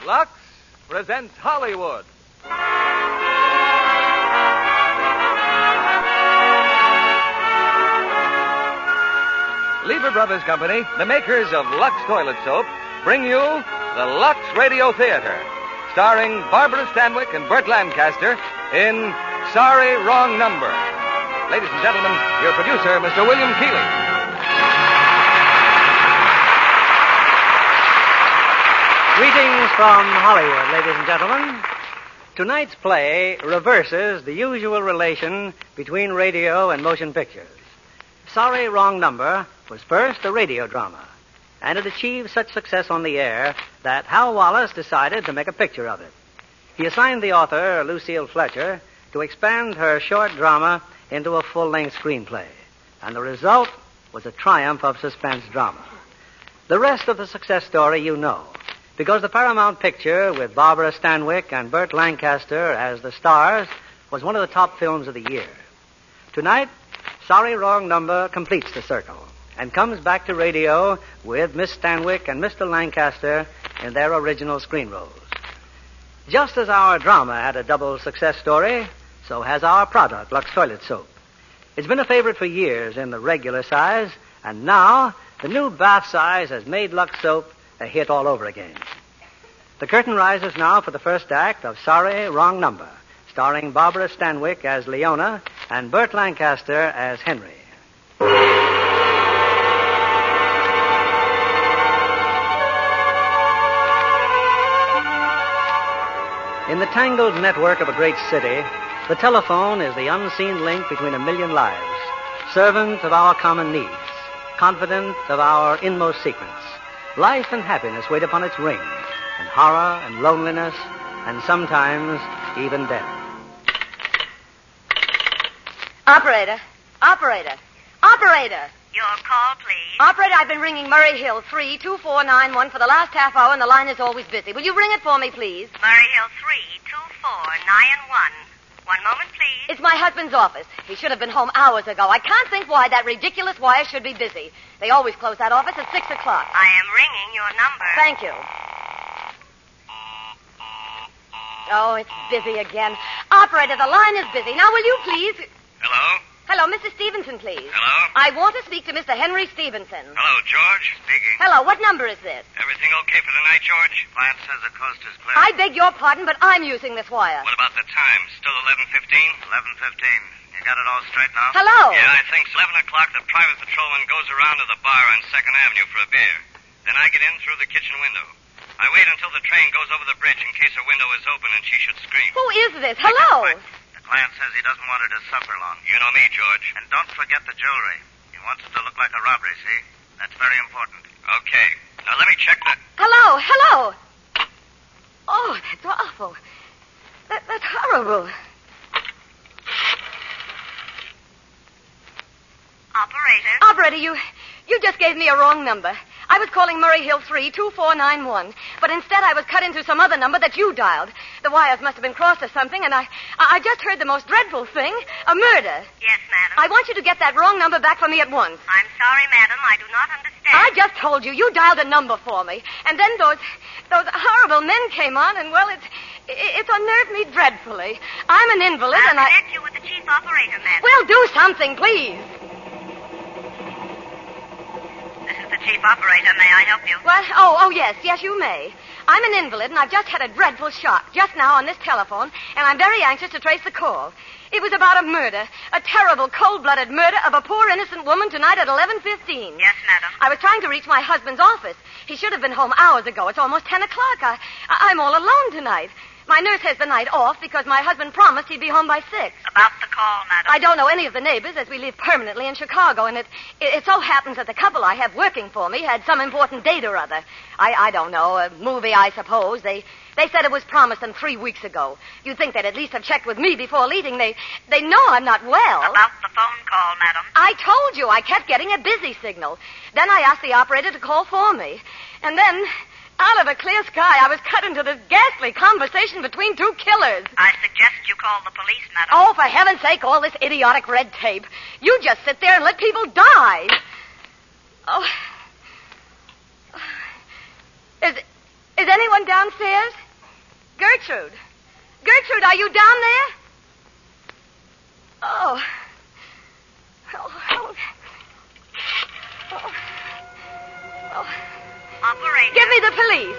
Lux presents Hollywood. Lever Brothers Company, the makers of Lux Toilet Soap, bring you the Lux Radio Theater, starring Barbara Stanwyck and Burt Lancaster in Sorry, Wrong Number. Ladies and gentlemen, your producer, Mr. William Keighley. Greetings from Hollywood, ladies and gentlemen. Tonight's play reverses the usual relation between radio and motion pictures. Sorry, Wrong Number was first a radio drama, and it achieved such success on the air that Hal Wallace decided to make a picture of it. He assigned the author, Lucille Fletcher, to expand her short drama into a full-length screenplay, and the result was a triumph of suspense drama. The rest of the success story you know, because the Paramount picture with Barbara Stanwyck and Burt Lancaster as the stars was one of the top films of the year. Tonight, Sorry, Wrong Number completes the circle and comes back to radio with Miss Stanwyck and Mr. Lancaster in their original screen roles. Just as our drama had a double success story, so has our product, Lux Toilet Soap. It's been a favorite for years in the regular size, and now the new bath size has made Lux Soap a hit all over again. The curtain rises now for the first act of Sorry, Wrong Number, starring Barbara Stanwyck as Leona and Burt Lancaster as Henry. In the tangled network of a great city, the telephone is the unseen link between a million lives, servant of our common needs, confidant of our inmost secrets. Life and happiness wait upon its ring, and horror and loneliness, and sometimes even death. Operator. Your call, please. Operator, I've been ringing Murray Hill 32491 for the last half hour, and the line is always busy. Will you ring it for me, please? Murray Hill 32491. One moment, please. It's my husband's office. He should have been home hours ago. I can't think why that ridiculous wire should be busy. They always close that office at 6 o'clock. I am ringing your number. Thank you. Oh, it's busy again. Operator, the line is busy. Now, will you please... Hello? Hello, Mr. Stevenson, please. Hello? I want to speak to Mr. Henry Stevenson. Hello, George. Speaking. Hello, what number is this? Everything okay for the night, George? Client says the coast is clear. I beg your pardon, but I'm using this wire. What about the time? Still 11:15? 11:15. You got it all straight now? Hello? Yeah, I think so. 11 o'clock, the private patrolman goes around to the bar on 2nd Avenue for a beer. Then I get in through the kitchen window. I wait until the train goes over the bridge in case her window is open and she should scream. Who is this? Hello? The client says he doesn't want her to suffer long. You know me, George. And don't forget the jewelry. He wants it to look like a robbery, see? That's very important. Okay. Now let me check the... Hello? Oh, that's awful. That's horrible. Operator, you just gave me a wrong number. I was calling Murray Hill 32491, but instead I was cut into some other number that you dialed. The wires must have been crossed or something, and I just heard the most dreadful thing, a murder. Yes, madam. I want you to get that wrong number back for me at once. I'm sorry, madam. I do not understand. I just told you. You dialed a number for me, and then those horrible men came on, and, well, it's unnerved me dreadfully. I'm an invalid, I'll and I... connect you with the chief operator, madam. Well, do something, please. This is the chief operator. May I help you? What? Oh, yes, you may. I'm an invalid, and I've just had a dreadful shock just now on this telephone, and I'm very anxious to trace the call. It was about a murder, a terrible, cold-blooded murder of a poor, innocent woman tonight at 11:15. Yes, madam. I was trying to reach my husband's office. He should have been home hours ago. It's almost 10 o'clock. I'm all alone tonight. My nurse has the night off because my husband promised he'd be home by 6. About the call, madam. I don't know any of the neighbors as we live permanently in Chicago, and it so happens that the couple I have working for me had some important date or other. I don't know, a movie, I suppose. They said it was promised them 3 weeks ago. You'd think they'd at least have checked with me before leaving. They know I'm not well. About the phone call, madam. I told you I kept getting a busy signal. Then I asked the operator to call for me. And then... out of a clear sky, I was cut into this ghastly conversation between two killers. I suggest you call the police, madam. Oh, for heaven's sake, all this idiotic red tape. You just sit there and let people die. Oh. Is anyone anyone downstairs? Gertrude. Gertrude, are you down there? Oh. Oh. Operator. Give me the police.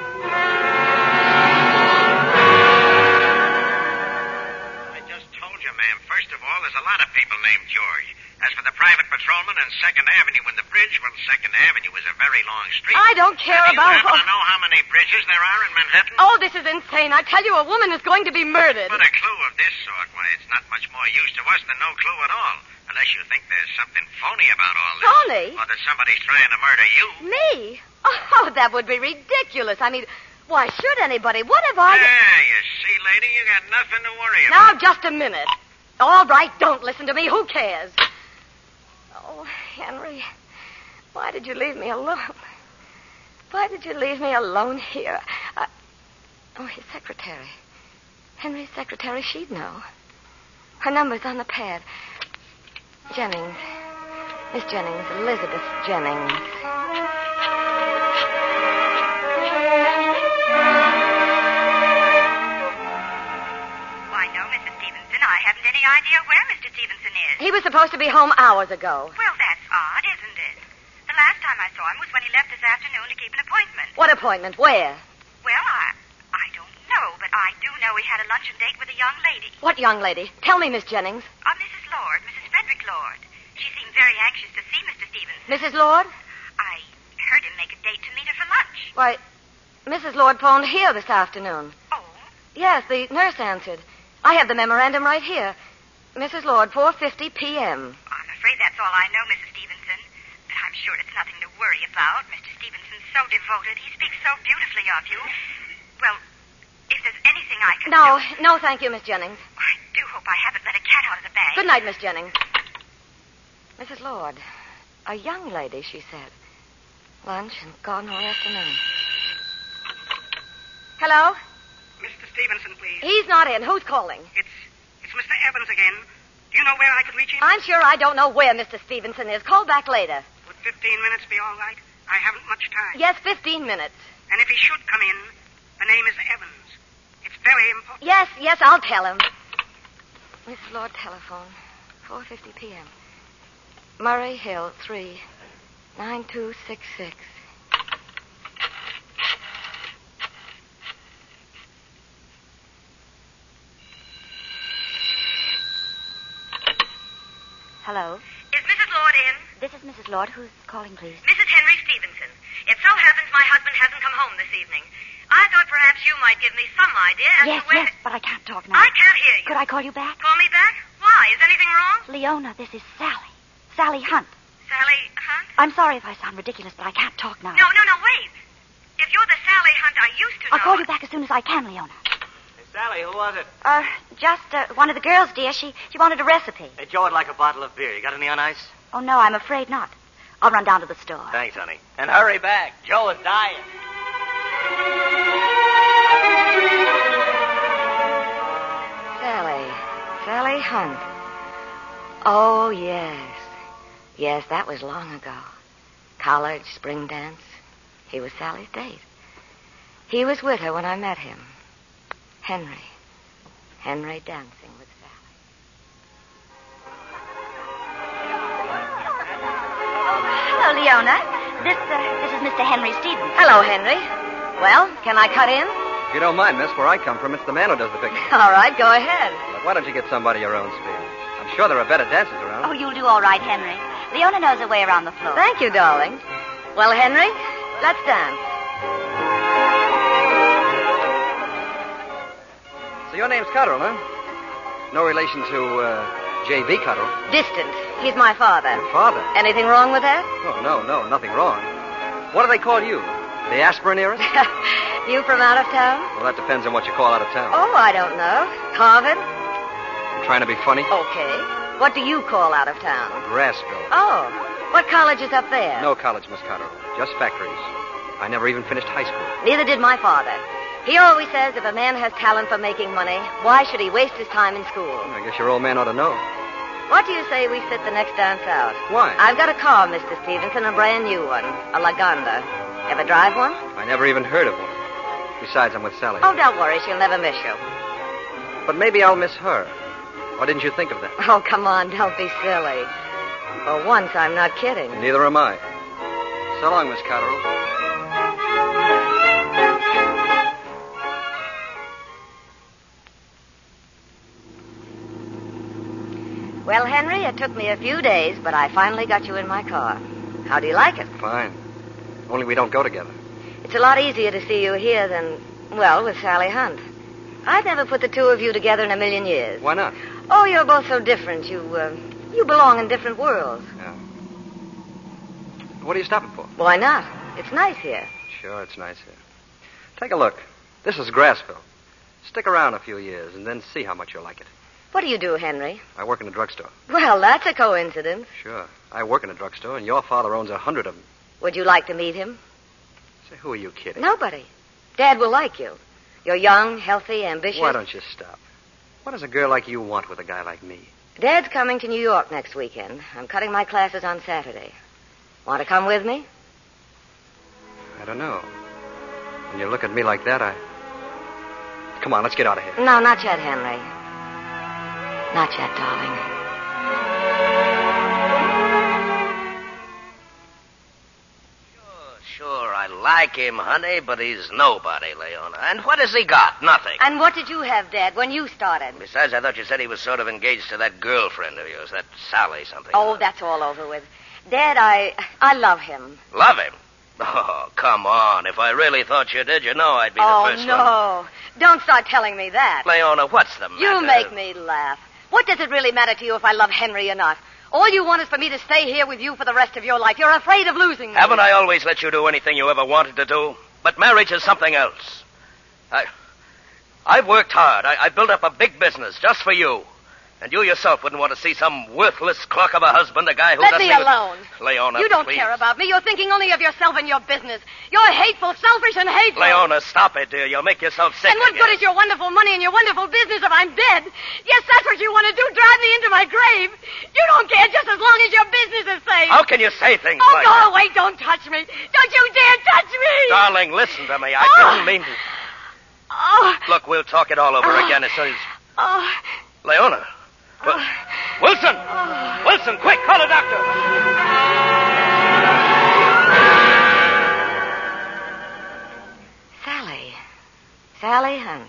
I just told you, ma'am. First of all, there's a lot of people named George. As for the private patrolman on 2nd Avenue and the bridge, well, 2nd Avenue is a very long street. I don't care Do you about... happen to know how many bridges there are in Manhattan? Oh, this is insane. I tell you, a woman is going to be murdered. But a clue of this sort, why, it's not much more use to us than no clue at all. Unless you think there's something phony about all this. Phony? Or that somebody's trying to murder you. Me? Oh, that would be ridiculous. I mean, why should anybody? What have I... Yeah, you see, lady, you got nothing to worry Now, about. just a minute. All right, don't listen to me. Who cares? Oh, Henry, why did you leave me alone? Why did you leave me alone here? Oh, his secretary. Henry's secretary, she'd know. Her number's on the pad. Jennings. Miss Jennings. Elizabeth Jennings. Why, no, Mrs. Stevenson. I haven't any idea where Mr. Stevenson is. He was supposed to be home hours ago. Well, that's odd, isn't it? The last time I saw him was when he left this afternoon to keep an appointment. What appointment? Where? Well, I don't know, but I do know he had a luncheon date with a young lady. What young lady? Tell me, Miss Jennings. Mrs. Lord, Mrs. Frederick Lord. She seemed very anxious to see Mr. Stevenson. Mrs. Lord? I heard him make a date to meet her for lunch. Why, Mrs. Lord phoned here this afternoon. Oh? Yes, the nurse answered. I have the memorandum right here. Mrs. Lord, 4:50 p.m. I'm afraid that's all I know, Mrs. Stevenson. But I'm sure it's nothing to worry about. Mr. Stevenson's so devoted. He speaks so beautifully of you. Well, if there's anything I can do... No, thank you, Miss Jennings. I do hope I haven't let a cat out of the bag. Good night, Miss Jennings. Mrs. Lord, a young lady, she said. Lunch and gone all afternoon. Hello? Mr. Stevenson, please. He's not in. Who's calling? It's Mr. Evans again. Do you know where I could reach him? I'm sure I don't know where Mr. Stevenson is. Call back later. Would 15 minutes be all right? I haven't much time. Yes, 15 minutes. And if he should come in, the name is Evans. It's very important. Yes, I'll tell him. Mrs. Lord, telephone. 4:50 p.m. Murray Hill, 3, 9266. Hello. Is Mrs. Lord in? This is Mrs. Lord. Who's calling, please? Mrs. Henry Stevenson. It so happens my husband hasn't come home this evening. I thought perhaps you might give me some idea as Yes, to where... yes, but I can't talk now. I can't hear you. Could I call you back? Call me back? Why? Is anything wrong? Leona, this is Sally. Sally Hunt. Sally Hunt? I'm sorry if I sound ridiculous, but I can't talk now. No, wait. If you're the Sally Hunt I used to know... I'll call you back as soon as I can, Leona. Hey, Sally, who was it? Just one of the girls, dear. She wanted a recipe. Hey, Joe would like a bottle of beer. You got any on ice? Oh, no, I'm afraid not. I'll run down to the store. Thanks, honey. And hurry back. Joe is dying. Sally Hunt. Oh, yes. Yes, that was long ago. College, spring dance. He was Sally's date. He was with her when I met him. Henry dancing with Sally. Hello, Leona. This is Mr. Henry Stevens. Hello, Henry. Well, can I cut in? If you don't mind, miss, where I come from, it's the man who does the picking. All right, go ahead. Look, why don't you get somebody your own speed? I'm sure there are better dancers around. Oh, you'll do all right, Henry. Leona knows her way around the floor. Thank you, darling. Well, Henry, let's dance. So your name's Cotterill, huh? No relation to, J.B. Cotterill. Distant. He's my father. Your father? Anything wrong with that? Oh, no, nothing wrong. What do they call you? The aspirin heiress? You from out of town? Well, that depends on what you call out of town. Oh, I don't know. Harvard? I'm trying to be funny? Okay. What do you call out of town? Grassville. Oh, what college is up there? No college, Miss Cotterill. Just factories. I never even finished high school. Neither did my father. He always says if a man has talent for making money, why should he waste his time in school? I guess your old man ought to know. What do you say we sit the next dance out? Why? I've got a car, Mr. Stevenson, a brand new one. A Lagonda. Ever drive one? I never even heard of one. Besides, I'm with Sally. Oh, don't worry. She'll never miss you. But maybe I'll miss her. Why didn't you think of that? Oh, come on. Don't be silly. For once, I'm not kidding. Neither am I. So long, Miss Cotterill. Well, Henry, it took me a few days, but I finally got you in my car. How do you like it? Fine. Only we don't go together. It's a lot easier to see you here than, well, with Sally Hunt. I'd never put the two of you together in a million years. Why not? Oh, you're both so different. You belong in different worlds. Yeah. What are you stopping for? Why not? It's nice here. Sure, it's nice here. Take a look. This is Grassville. Stick around a few years and then see how much you'll like it. What do you do, Henry? I work in a drugstore. Well, that's a coincidence. Sure. I work in a drugstore, and your father owns 100 of them. Would you like to meet him? Say, who are you kidding? Nobody. Dad will like you. You're young, healthy, ambitious. Why don't you stop? What does a girl like you want with a guy like me? Dad's coming to New York next weekend. I'm cutting my classes on Saturday. Want to come with me? I don't know. When you look at me like that, Come on, let's get out of here. No, not yet, Henry. Not yet, darling. Sure, I like him, honey, but he's nobody, Leona. And what has he got? Nothing. And what did you have, Dad, when you started? Besides, I thought you said he was sort of engaged to that girlfriend of yours, that Sally something. Oh, that's all over with. Dad, I love him. Love him? Oh, come on. If I really thought you did, you know I'd be the first one. Oh, no. Don't start telling me that. Leona, what's the matter? You make me laugh. What does it really matter to you if I love Henry or not? All you want is for me to stay here with you for the rest of your life. You're afraid of losing me. Haven't I always let you do anything you ever wanted to do? But marriage is something else. I've worked hard. I built up a big business just for you. And you yourself wouldn't want to see some worthless clock of a husband, a guy who Let doesn't me alone. Leona, you don't please. care about me. You're thinking only of yourself and your business. You're hateful, selfish, and hateful. Leona, stop it, dear. You'll make yourself sick And what again. good is your wonderful money and your wonderful business if I'm dead? Yes, that's what you want to do, drive me into my grave. You don't care just as long as your business is safe. How can you say things like that? Oh, go away. Don't touch me. Don't you dare touch me. Darling, listen to me. I didn't mean to. Oh. Look, we'll talk it all over again as soon as... Oh. Leona. Wilson! Wilson, quick, call a doctor! Sally Hunt.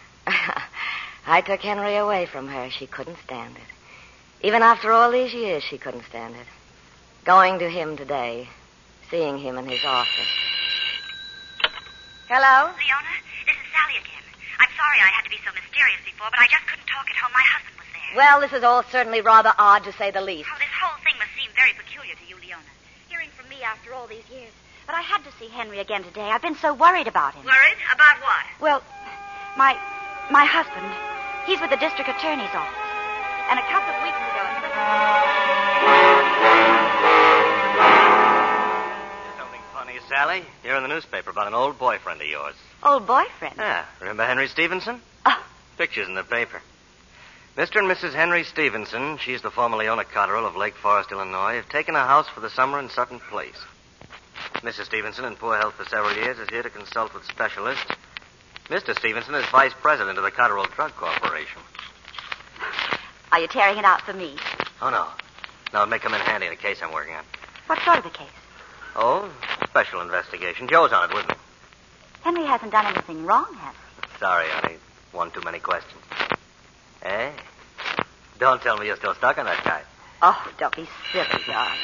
I took Henry away from her. She couldn't stand it. Even after all these years, she couldn't stand it. Going to him today, seeing him in his office. Hello? Leona, this is Sally again. I'm sorry I had to be so mysterious before, but I just couldn't talk at home. My husband was there. Well, this is all certainly rather odd, to say the least. Oh, this whole thing must seem very peculiar to you, Leona. Hearing from me after all these years. But I had to see Henry again today. I've been so worried about him. Worried? About what? Well, my husband, he's with the district attorney's office. And a couple of weeks ago... Something funny, Sally. Here in the newspaper about an old boyfriend of yours. Old boyfriend? Yeah. Remember Henry Stevenson? Oh. Pictures in the paper. Mr. and Mrs. Henry Stevenson, she's the former Leona Cotterill of Lake Forest, Illinois, have taken a house for the summer in Sutton Place. Mrs. Stevenson, in poor health for several years, is here to consult with specialists. Mr. Stevenson is vice president of the Cotterill Drug Corporation. Are you tearing it out for me? Oh, no. No, it may come in handy in a case I'm working on. What sort of a case? Oh, special investigation. Joe's on it with me. Henry hasn't done anything wrong, has he? Sorry, honey. One too many questions. Eh? Don't tell me you're still stuck on that guy. Oh, don't be silly, darling.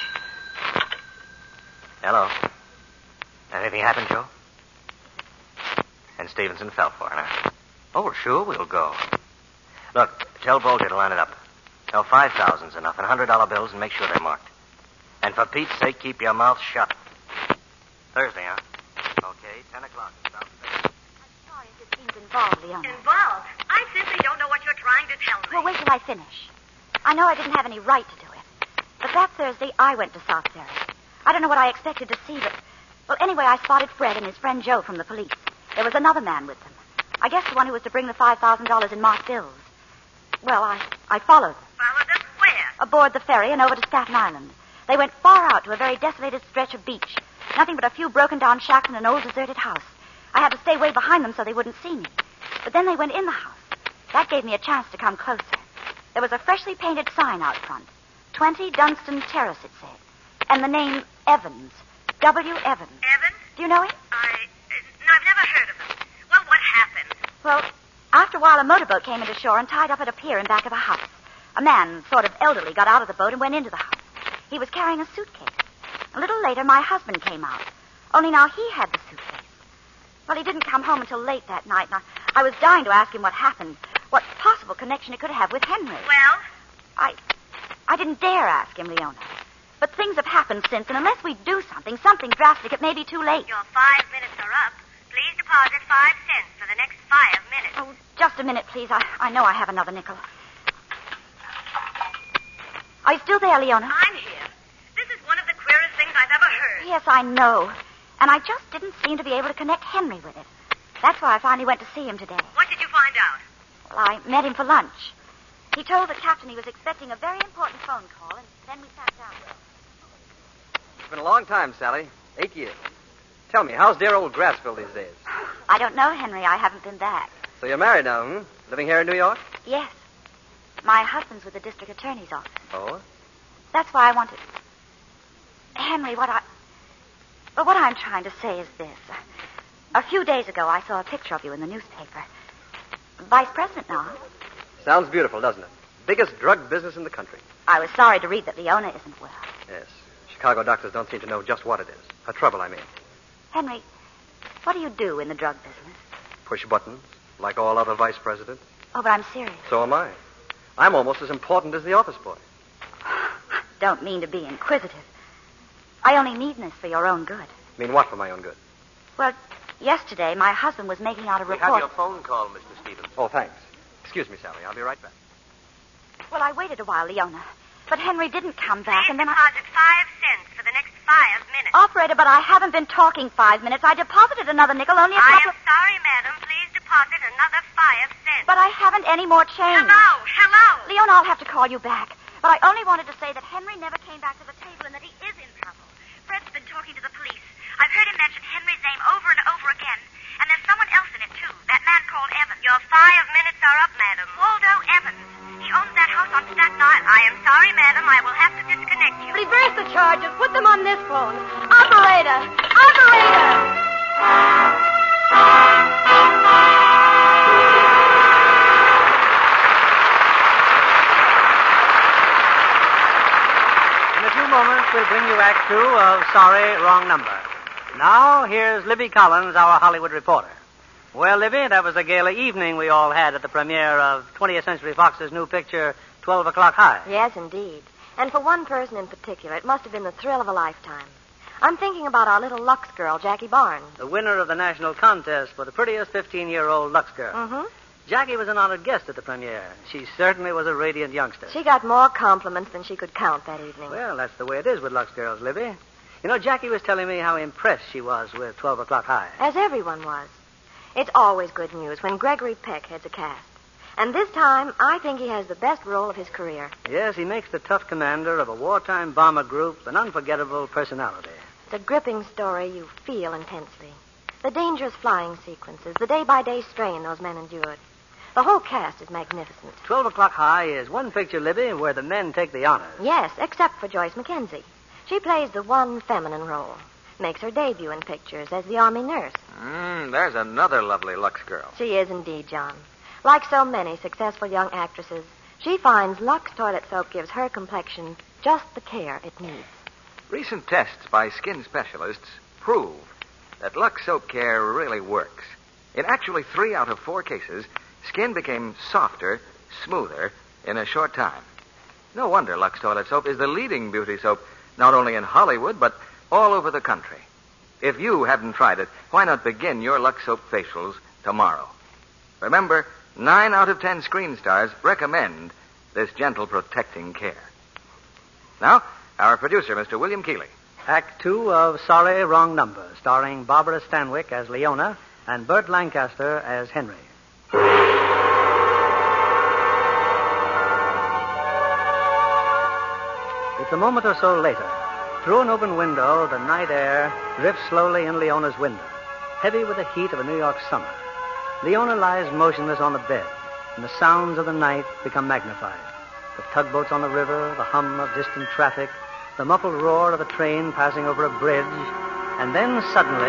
Hello. Anything happened, Joe? And Stevenson fell for it, huh? Oh, sure, we'll go. Look, tell Bolger to line it up. No, 5,000's enough, and $100 bills, and make sure they're marked. And for Pete's sake, keep your mouth shut. Thursday, huh? Okay, 10 o'clock. I'm sorry if it seems involved, Leona. Involved? I simply don't know what you're trying to tell me. Well, wait till I finish. I know I didn't have any right to do it. But that Thursday, I went to South Ferry. I don't know what I expected to see, but... Well, anyway, I spotted Fred and his friend Joe from the police. There was another man with them. I guess the one who was to bring the $5,000 in marked bills. Well, I followed them. Followed them where? Aboard the ferry and over to Staten Island. They went far out to a very desolated stretch of beach. Nothing but a few broken-down shacks and an old deserted house. I had to stay way behind them so they wouldn't see me. But then they went in the house. That gave me a chance to come closer. There was a freshly painted sign out front. 20 Dunstan Terrace, it said. And the name Evans. W. Evans. Evans? Do you know him? No, I've never heard of him. Well, what happened? Well, after a while, a motorboat came into shore and tied up at a pier in back of the house. A man, sort of elderly, got out of the boat and went into the house. He was carrying a suitcase. A little later, my husband came out. Only now he had the suitcase. Well, he didn't come home until late that night, and I was dying to ask him what happened, what possible connection it could have with Henry. Well? I didn't dare ask him, Leona. But things have happened since, and unless we do something drastic, it may be too late. Your 5 minutes are up. Please deposit 5 cents for the next 5 minutes. Oh, just a minute, please. I know I have another nickel. Are you still there, Leona? I'm here. This is one of the queerest things I've ever heard. Yes, I know. And I just didn't seem to be able to connect Henry with it. That's why I finally went to see him today. What did you find out? Well, I met him for lunch. He told the captain he was expecting a very important phone call, and then we sat down. It's been a long time, Sally. 8 years. Tell me, how's dear old Grassville these days? I don't know, Henry. I haven't been back. So you're married now, hmm? Living here in New York? Yes. My husband's with the district attorney's office. Oh? That's why I wanted... Henry, what I'm trying to say is this. A few days ago, I saw a picture of you in the newspaper. Vice President now. Sounds beautiful, doesn't it? Biggest drug business in the country. I was sorry to read that Leona isn't well. Yes. Chicago doctors don't seem to know just what it is. Her trouble, I mean. Henry, what do you do in the drug business? Push buttons, like all other vice presidents. Oh, but I'm serious. So am I. I'm almost as important as the office boy. Don't mean to be inquisitive. I only mean this for your own good. Mean what for my own good? Well, yesterday, my husband was making out a report... We have your phone call, Mr. Stevens. Oh, thanks. Excuse me, Sally. I'll be right back. Well, I waited a while, Leona. But Henry didn't come back, and then deposit 5 cents for the next 5 minutes. Operator, but I haven't been talking 5 minutes. I deposited another nickel only a couple I am sorry, madam. Please deposit another 5 cents. But I haven't any more change. Hello. Leona, I'll have to call you back. But I only wanted to say that Henry never came back to the table and that he is in trouble. Fred's been talking to the police. I've heard him mention Henry's name over and over again. And there's someone else in it, too. That man called Evans. Your 5 minutes are up, madam. Waldo Evans. He owns that house on Staten Island. I am sorry, madam. I will have to disconnect you. Reverse the charges. Put them on this phone. Operator! Operator! In a few moments, we'll bring you Act 2 of Sorry, Wrong Number. Now, here's Libby Collins, our Hollywood reporter. Well, Libby, that was a gala evening we all had at the premiere of 20th Century Fox's new picture, 12 O'Clock High. Yes, indeed. And for one person in particular, it must have been the thrill of a lifetime. I'm thinking about our little Lux girl, Jackie Barnes. The winner of the national contest for the prettiest 15-year-old Lux girl. Mm-hmm. Jackie was an honored guest at the premiere. She certainly was a radiant youngster. She got more compliments than she could count that evening. Well, that's the way it is with Lux girls, Libby. You know, Jackie was telling me how impressed she was with 12 O'Clock High. As everyone was. It's always good news when Gregory Peck heads a cast. And this time, I think he has the best role of his career. Yes, he makes the tough commander of a wartime bomber group an unforgettable personality. It's a gripping story you feel intensely. The dangerous flying sequences, the day-by-day strain those men endured. The whole cast is magnificent. 12 O'Clock High is one picture, Libby, where the men take the honors. Yes, except for Joyce McKenzie. She plays the one feminine role. Makes her debut in pictures as the Army nurse. There's another lovely Lux girl. She is indeed, John. Like so many successful young actresses, she finds Lux toilet soap gives her complexion just the care it needs. Recent tests by skin specialists prove that Lux soap care really works. In actually 3 out of 4 cases, skin became softer, smoother in a short time. No wonder Lux toilet soap is the leading beauty soap, not only in Hollywood, but all over the country. If you haven't tried it, why not begin your Lux soap facials tomorrow? Remember, 9 out of 10 screen stars recommend this gentle protecting care. Now, our producer, Mr. William Keeley. Act 2 of Sorry, Wrong Number, starring Barbara Stanwyck as Leona and Burt Lancaster as Henry. It's a moment or so later. Through an open window, the night air drifts slowly in Leona's window. heavy with the heat of a New York summer. Leona lies motionless on the bed, and the sounds of the night become magnified. The tugboats on the river, the hum of distant traffic, the muffled roar of a train passing over a bridge, and then suddenly...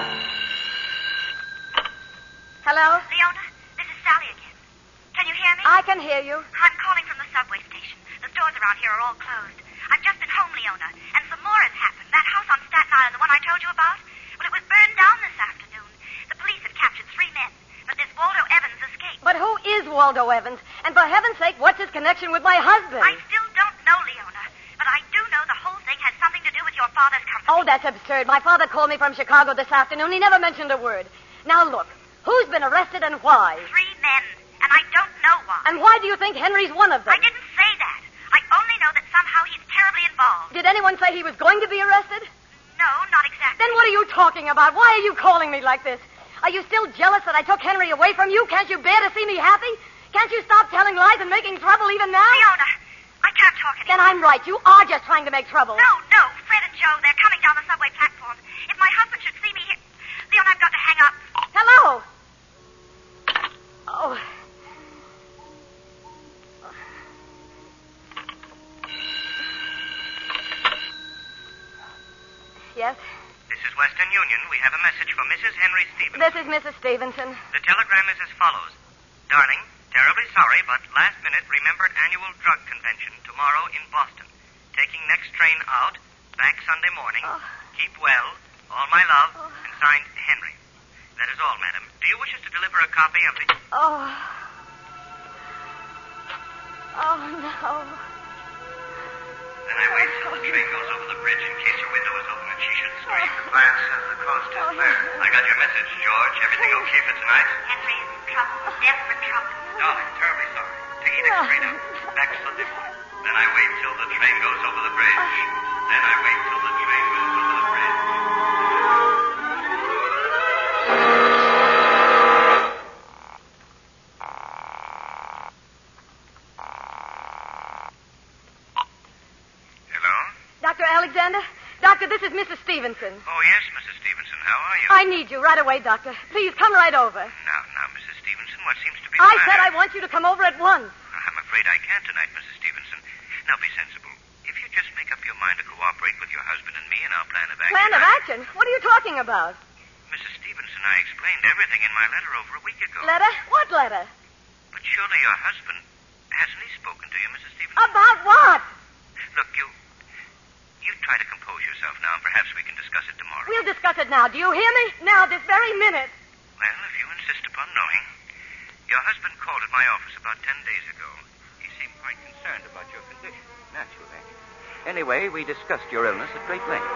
Hello? Leona, this is Sally again. Can you hear me? I can hear you. I'm calling from the subway station. The stores around here are all closed. I've just been home, Leona, and some more has happened. That house on Staten Island, the one I told you about, well, it was burned down this afternoon. The police have captured 3 men, but this Waldo Evans escaped. But who is Waldo Evans? And for heaven's sake, what's his connection with my husband? I still don't know, Leona, but I do know the whole thing has something to do with your father's company. Oh, that's absurd. My father called me from Chicago this afternoon. He never mentioned a word. Now, look, who's been arrested and why? 3 men, and I don't know why. And why do you think Henry's one of them? I didn't say that. I only know that somehow he's terribly involved. Did anyone say he was going to be arrested? No, not exactly. Then what are you talking about? Why are you calling me like this? Are you still jealous that I took Henry away from you? Can't you bear to see me happy? Can't you stop telling lies and making trouble even now? Leona, I can't talk anymore. Then I'm right. You are just trying to make trouble. No. Fred and Joe, they're coming down the subway platform. If my husband should see me here... Leona, I've got to hang up. Hello? Oh. Yes? This is Western Union. We have a message for Mrs. Henry Stevenson. This is Mrs. Stevenson. The telegram is as follows. Darling, terribly sorry, but last minute remembered annual drug convention tomorrow in Boston. Taking next train out, back Sunday morning. Oh. Keep well. All my love. And signed, Henry. That is all, madam. Do you wish us to deliver a copy of the... Oh. Oh, no. Then I wait till the train goes over the bridge in case your window is open and she should scream. Clarence says the coast is clear. I got your message, George. Everything okay for tonight? Henry is in trouble. Desperate trouble. Darling, terribly sorry. Taking next train out. Back Sunday morning. Then I wait till the train goes over the bridge. Then I wait till the train goes over the bridge. Hello? Dr. Alexander? Doctor, this is Mrs. Stevenson. Oh, yes, Mrs. Stevenson. How are you? I need you right away, Doctor. Please come right over. Now, Mrs. Stevenson, what seems to be I the said matter? I want you to come over at once. I'm afraid I can't tonight, Mrs. Stevenson. Now, be sensible. If you just make up your mind to cooperate with your husband and me in our plan of action... Plan of action? What are you talking about? Mrs. Stevenson, I explained everything in my letter over a week ago. Letter? What letter? But surely your husband... Hasn't he spoken to you, Mrs. Stevenson? About what? Look, you try to compose yourself now, and perhaps we can discuss it tomorrow. We'll discuss it now. Do you hear me? Now, this very minute. Well, if you insist upon knowing. Your husband called at my office about 10 days ago. He seemed quite concerned about your condition. Naturally. Anyway, we discussed your illness at great length.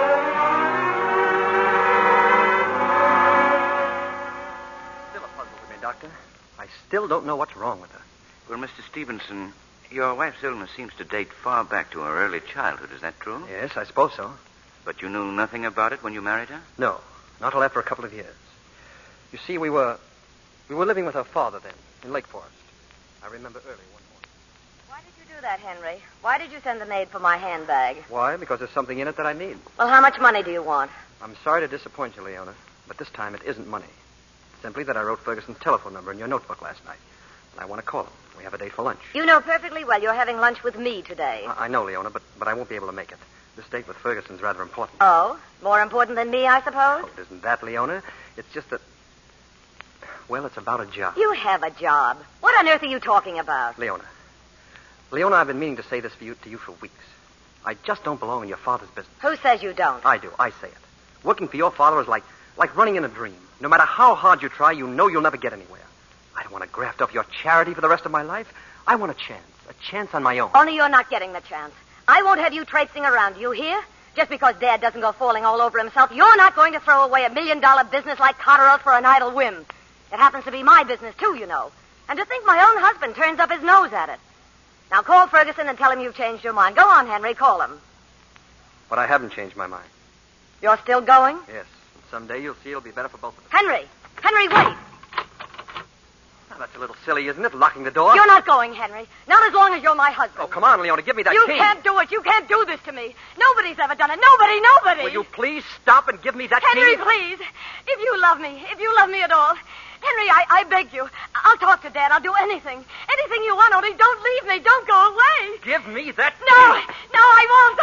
Still a puzzle to me, Doctor. I still don't know what's wrong with her. Well, Mr. Stevenson, your wife's illness seems to date far back to her early childhood. Is that true? Yes, I suppose so. But you knew nothing about it when you married her? No, not till after a couple of years. You see, we were living with her father then, in Lake Forest. I remember early one morning. Why did you do that, Henry? Why did you send the maid for my handbag? Why? Because there's something in it that I need. Well, how much money do you want? I'm sorry to disappoint you, Leona, but this time it isn't money. Simply that I wrote Ferguson's telephone number in your notebook last night, and I want to call him. We have a date for lunch. You know perfectly well you're having lunch with me today. I know, Leona, but I won't be able to make it. This date with Ferguson's rather important. Oh? More important than me, I suppose? Oh, it isn't that, Leona. It's just that... Well, it's about a job. You have a job. What on earth are you talking about? Leona, I've been meaning to say this to you for weeks. I just don't belong in your father's business. Who says you don't? I do. I say it. Working for your father is like running in a dream. No matter how hard you try, you know you'll never get anywhere. I don't want to graft up your charity for the rest of my life. I want a chance on my own. Only you're not getting the chance. I won't have you traipsing around, you hear? Just because Dad doesn't go falling all over himself, you're not going to throw away $1 million business like Cotterell's for an idle whim. It happens to be my business, too, you know. And to think my own husband turns up his nose at it. Now, call Ferguson and tell him you've changed your mind. Go on, Henry, call him. But I haven't changed my mind. You're still going? Yes. And someday you'll see it'll be better for both of us. Henry, wait. Oh, that's a little silly, isn't it? Locking the door. You're not going, Henry. Not as long as you're my husband. Oh, come on, Leona. Give me that You key. can't do it. You can't do this to me. Nobody's ever done it. Nobody. Will you please stop and give me that Henry, key? please. If you love me at all. Henry, I beg you. I'll talk to Dad. I'll do anything. Anything you want, only don't leave me. Don't go away. Give me that key. No, I won't.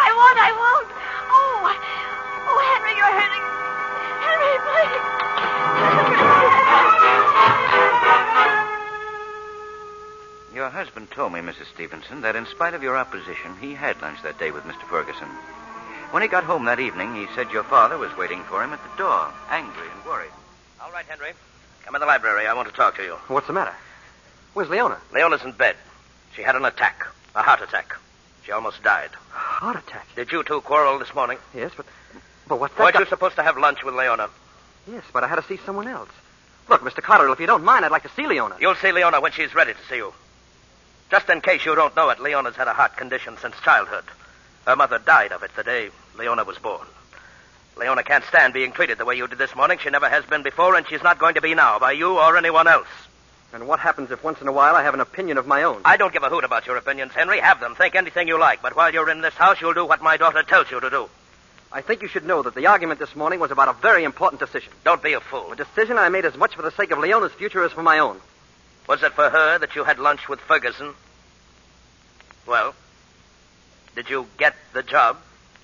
Oh, Henry, you're hurting. Henry, please. Your husband told me, Mrs. Stevenson, that in spite of your opposition, he had lunch that day with Mr. Ferguson. When he got home that evening, he said your father was waiting for him at the door, angry and worried. All right, Henry. Come in the library. I want to talk to you. What's the matter? Where's Leona? Leona's in bed. She had an attack. A heart attack. She almost died. Heart attack? Did you two quarrel this morning? Yes, but what's that? Weren't you supposed to have lunch with Leona? Yes, but I had to see someone else. Look, Mr. Cotterill, if you don't mind, I'd like to see Leona. You'll see Leona when she's ready to see you. Just in case you don't know it, Leona's had a heart condition since childhood. Her mother died of it the day Leona was born. Leona can't stand being treated the way you did this morning. She never has been before, and she's not going to be now by you or anyone else. And what happens if once in a while I have an opinion of my own? I don't give a hoot about your opinions, Henry. Have them. Think anything you like. But while you're in this house, you'll do what my daughter tells you to do. I think you should know that the argument this morning was about a very important decision. Don't be a fool. A decision I made as much for the sake of Leona's future as for my own. Was it for her that you had lunch with Ferguson? Well, did you get the job?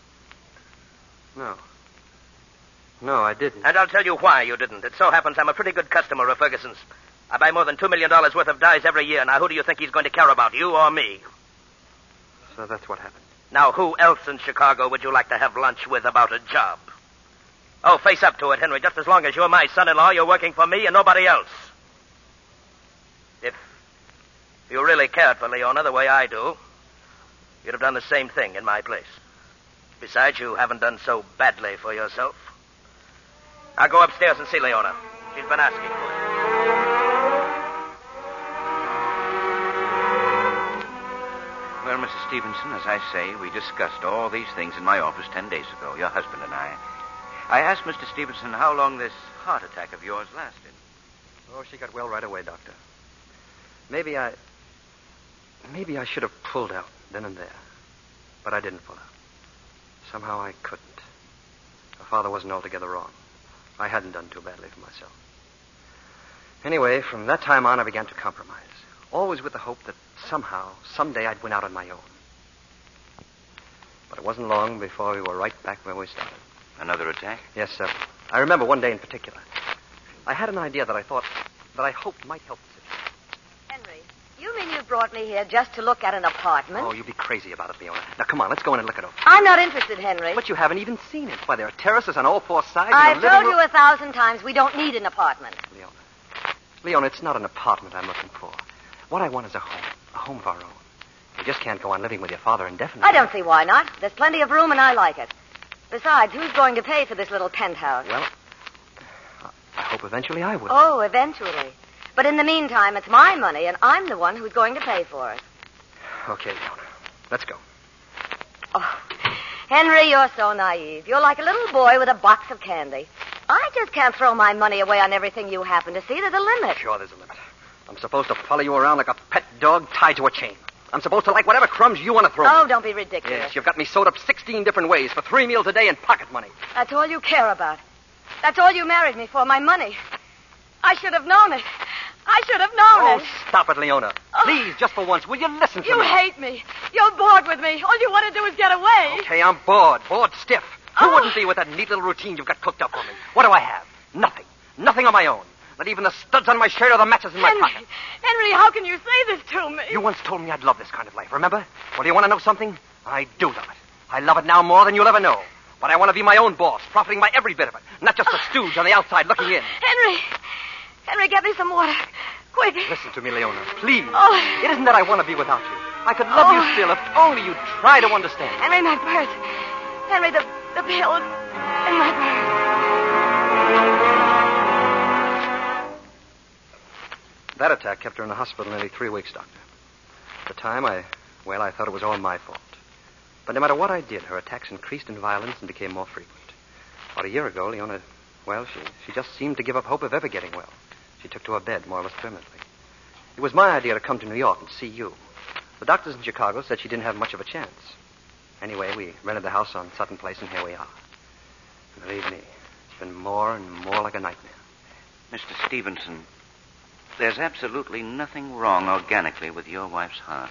No, I didn't. And I'll tell you why you didn't. It so happens I'm a pretty good customer of Ferguson's. I buy more than $2 million worth of dyes every year. Now, who do you think he's going to care about, you or me? So that's what happened. Now, who else in Chicago would you like to have lunch with about a job? Oh, face up to it, Henry. Just as long as you're my son-in-law, you're working for me and nobody else. If you really cared for Leona the way I do, you'd have done the same thing in my place. Besides, you haven't done so badly for yourself. I'll go upstairs and see Leona. She's been asking for it. Well, Mrs. Stevenson, as I say, we discussed all these things in my office 10 days ago, your husband and I. I asked Mr. Stevenson how long this heart attack of yours lasted. Oh, she got well right away, Doctor. Maybe I should have pulled out then and there. But I didn't pull out. Somehow I couldn't. Her father wasn't altogether wrong. I hadn't done too badly for myself. Anyway, from that time on, I began to compromise. Always with the hope that somehow, someday, I'd win out on my own. But it wasn't long before we were right back where we started. Another attack? Yes, sir. I remember one day in particular. I had an idea that I hoped might help the situation. Henry, you mean you brought me here just to look at an apartment? Oh, you'd be crazy about it, Leona. Now, come on, let's go in and look it over. I'm not interested, Henry. But you haven't even seen it. Why, there are terraces on all four sides. I've told you 1,000 times we don't need an apartment. Leona, it's not an apartment I'm looking for. What I want is a home of our own. You just can't go on living with your father indefinitely. I don't see why not. There's plenty of room and I like it. Besides, who's going to pay for this little penthouse? Well, I hope eventually I will. Oh, eventually. But in the meantime, it's my money, and I'm the one who's going to pay for it. Okay, Leona. Let's go. Oh, Henry, you're so naive. You're like a little boy with a box of candy. I just can't throw my money away on everything you happen to see. There's a limit. Sure, there's a limit. I'm supposed to follow you around like a pet dog tied to a chain. I'm supposed to like whatever crumbs you want to throw me. Oh, don't be ridiculous. Yes, you've got me sewed up 16 different ways for 3 meals a day and pocket money. That's all you care about. That's all you married me for, my money. I should have known it. I should have known it. Oh, stop it, Leona. Please, just for once, will you listen to me? You hate me. You're bored with me. All you want to do is get away. Okay, I'm bored. Bored stiff. Who wouldn't be with that neat little routine you've got cooked up for me? What do I have? Nothing. Nothing on my own. Not even the studs on my shirt or the matches in my pocket. Henry, how can you say this to me? You once told me I'd love this kind of life, remember? Well, do you want to know something? I do love it. I love it now more than you'll ever know. But I want to be my own boss, profiting by every bit of it. Not just the stooge on the outside looking in. Henry, get me some water. Quick. Listen to me, Leona. Please. Oh. It isn't that I want to be without you. I could love you still if only you'd try to understand. Henry, my purse. Henry, the pills in my purse. That attack kept her in the hospital nearly 3 weeks, Doctor. At the time, I thought it was all my fault. But no matter what I did, her attacks increased in violence and became more frequent. About a year ago, Leona, she just seemed to give up hope of ever getting well. She took to her bed more or less permanently. It was my idea to come to New York and see you. The doctors in Chicago said she didn't have much of a chance. Anyway, we rented the house on Sutton Place, and here we are. Believe me, it's been more and more like a nightmare. Mr. Stevenson, there's absolutely nothing wrong organically with your wife's heart.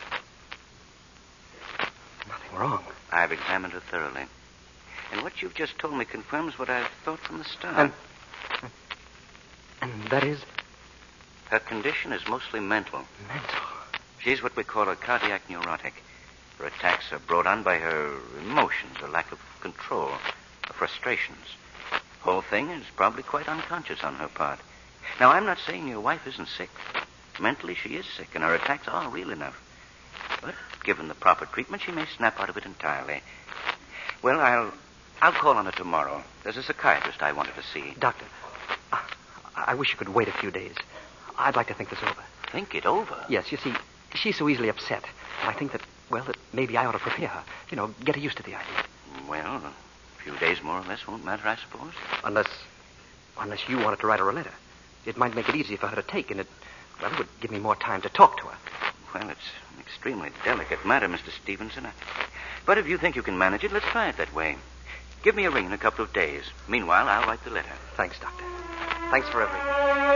Nothing wrong? I've examined her thoroughly. And what you've just told me confirms what I've thought from the start. And that is? Her condition is mostly mental. Mental? She's what we call a cardiac neurotic. Her attacks are brought on by her emotions, a lack of control, her frustrations. The whole thing is probably quite unconscious on her part. Now, I'm not saying your wife isn't sick. Mentally, she is sick, and her attacks are real enough. But given the proper treatment, she may snap out of it entirely. Well, I'll call on her tomorrow. There's a psychiatrist I wanted to see. Doctor, I wish you could wait a few days. I'd like to think this over. Think it over? Yes, you see, she's so easily upset. And I think that maybe I ought to prepare her. Get her used to the idea. Well, a few days more or less won't matter, I suppose. Unless you wanted to write her a letter. It might make it easier for her to take, and it would give me more time to talk to her. Well, it's an extremely delicate matter, Mr. Stevenson. But if you think you can manage it, let's try it that way. Give me a ring in a couple of days. Meanwhile, I'll write the letter. Thanks, Doctor. Thanks for everything.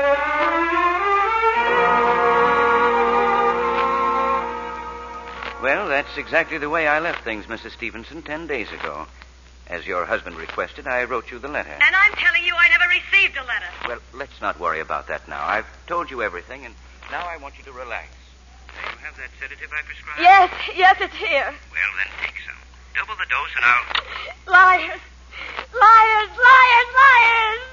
Well, that's exactly the way I left things, Mrs. Stevenson, 10 days ago. As your husband requested, I wrote you the letter. And I'm telling you I never received a letter. Well, let's not worry about that now. I've told you everything, and now I want you to relax. Do you have that sedative I prescribed? Yes, it's here. Well, then take some. Double the dose, and I'll... Liars! Liars! Liars! Liars!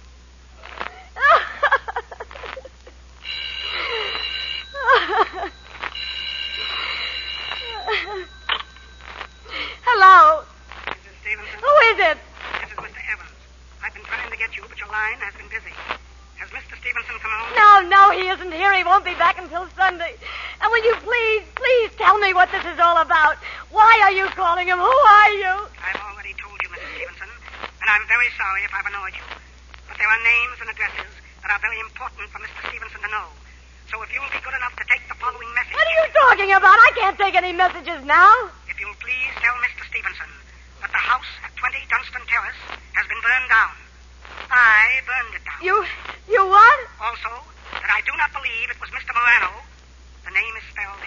Hello. Mrs. Stevenson? Who is it? This is Mr. Evans. I've been trying to get you, but your line has been busy. Has Mr. Stevenson come home? No, he isn't here. He won't be back until Sunday. And will you please tell me what this is all about? Why are you calling him? Who are you? I've already told you, Mrs. Stevenson, and I'm very sorry if I've annoyed you. But there are names and addresses that are very important for Mr. Stevenson to know. So if you'll be good enough to take the following message... What are you talking about? I can't take any messages now. If you'll please tell Mr. Stevenson that the house at 20 Dunstan Terrace has been burned down. I burned it down. You what? Also, that I do not believe it was Mr. Morano, the name is spelled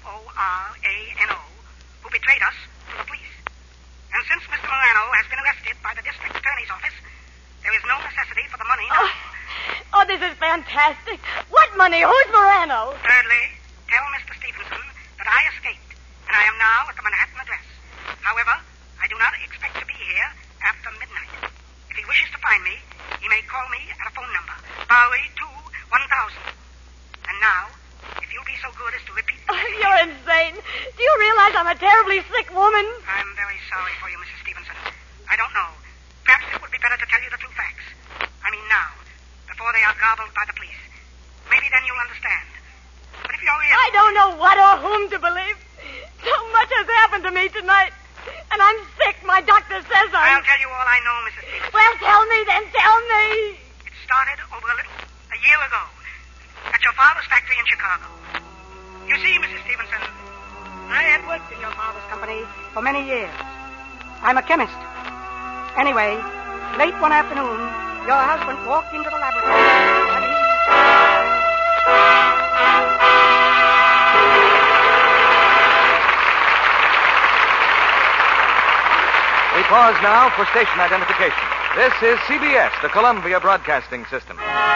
Morano, who betrayed us to the police. And since Mr. Morano has been arrested by the district attorney's office, there is no necessity for the money now. Oh, this is fantastic. What money? Who's Morano? Thirdly, tell Mr. Stevenson that I escaped, and I am now at the Manhattan address. However, I do not expect to be here after midnight. If he wishes to find me, he may call me at a phone number, Bowery 2-1000. And now, if you'll be so good as to repeat... You're insane. Do you realize I'm a terribly sick woman? I'm very sorry for you, Mrs. Stevenson. I don't know. Perhaps it would be better to tell you the true facts. I mean now, before they are gobbled by the police. Maybe then you'll understand. But if you're ill... I don't know what or whom to believe. So much has happened to me tonight. And I'm sick. My doctor says I'll tell you all I know, Mrs. Stevenson. Well, tell me then. Tell me. It started over a year ago at your father's factory in Chicago. You see, Mrs. Stevenson, I had worked in your father's company for many years. I'm a chemist. Anyway, late one afternoon, your husband walked into the laboratory and he... We pause now for station identification. This is CBS, the Columbia Broadcasting System.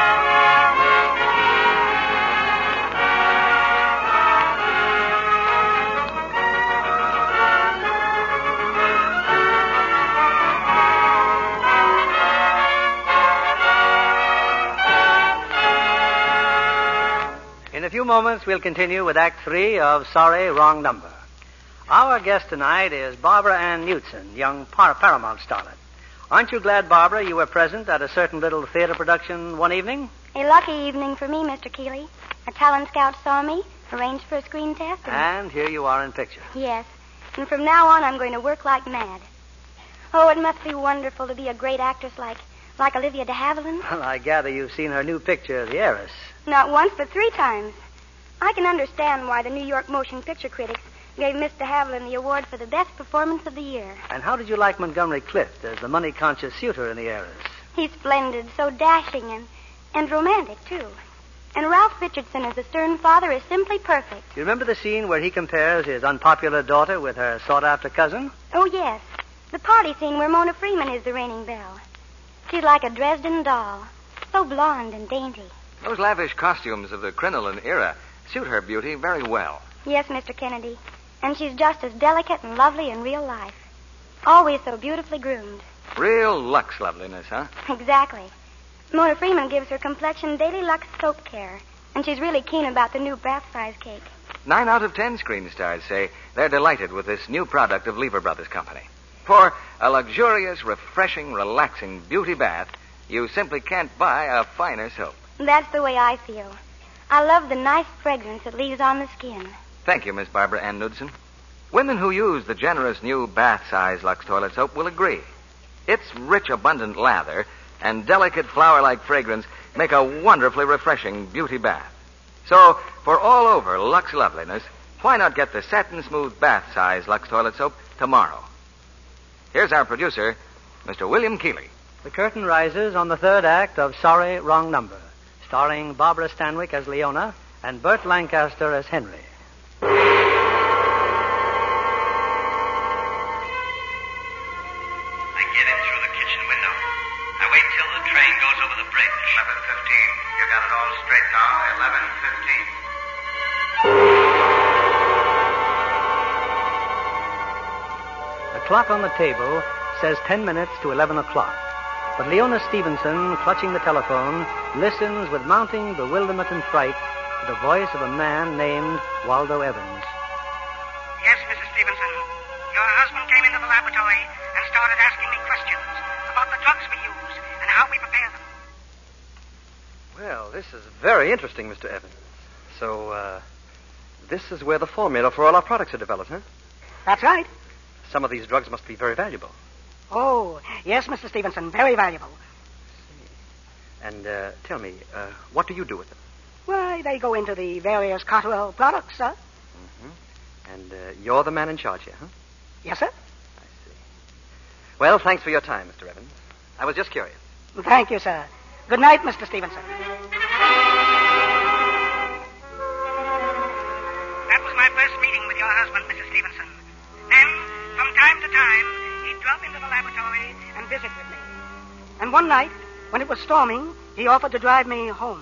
In a few moments, we'll continue with Act 3 of Sorry, Wrong Number. Our guest tonight is Barbara Ann Knutson, young Paramount starlet. Aren't you glad, Barbara, you were present at a certain little theater production one evening? A lucky evening for me, Mr. Keeley. A talent scout saw me, arranged for a screen test, and here you are in picture. Yes. And from now on, I'm going to work like mad. Oh, it must be wonderful to be a great actress like Olivia de Havilland. Well, I gather you've seen her new picture, The Heiress. Not once, but 3 times. I can understand why the New York Motion Picture Critics gave Mr. Haviland the award for the best performance of the year. And how did you like Montgomery Clift as the money-conscious suitor in The Heiress? He's splendid, so dashing and romantic, too. And Ralph Richardson as the stern father is simply perfect. You remember the scene where he compares his unpopular daughter with her sought-after cousin? Oh, yes. The party scene where Mona Freeman is the reigning belle. She's like a Dresden doll, so blonde and dainty. Those lavish costumes of the crinoline era suit her beauty very well. Yes, Mr. Kennedy. And she's just as delicate and lovely in real life. Always so beautifully groomed. Real Lux loveliness, huh? Exactly. Mona Freeman gives her complexion daily Lux soap care, and she's really keen about the new bath size cake. 9 out of 10 screen stars say they're delighted with this new product of Lever Brothers Company. For a luxurious, refreshing, relaxing beauty bath, you simply can't buy a finer soap. That's the way I feel. I love the nice fragrance it leaves on the skin. Thank you, Miss Barbara Ann Knudsen. Women who use the generous new bath-size Lux toilet soap will agree. Its rich, abundant lather and delicate flower-like fragrance make a wonderfully refreshing beauty bath. So, for all over Lux loveliness, why not get the satin-smooth bath-size Lux toilet soap tomorrow? Here's our producer, Mr. William Keeley. The curtain rises on the third act of Sorry, Wrong Number, starring Barbara Stanwyck as Leona and Burt Lancaster as Henry. The clock on the table says 10 minutes to 11 o'clock. But Leona Stevenson, clutching the telephone, listens with mounting bewilderment and fright to the voice of a man named Waldo Evans. Yes, Mrs. Stevenson. Your husband came into the laboratory and started asking me questions about the drugs we use and how we prepare them. Well, this is very interesting, Mr. Evans. So, this is where the formula for all our products are developed, huh? That's right. Some of these drugs must be very valuable. Oh, yes, Mr. Stevenson, very valuable. And tell me, what do you do with them? Why, they go into the various Cotterell products, sir. Mm-hmm. And you're the man in charge here, huh? Yes, sir. I see. Well, thanks for your time, Mr. Evans. I was just curious. Thank you, sir. Good night, Mr. Stevenson. That was my first meeting with your husband, Mrs. Stevenson. Then, from time to time, he'd drop into the laboratory and visit with me. And one night, when it was storming, he offered to drive me home.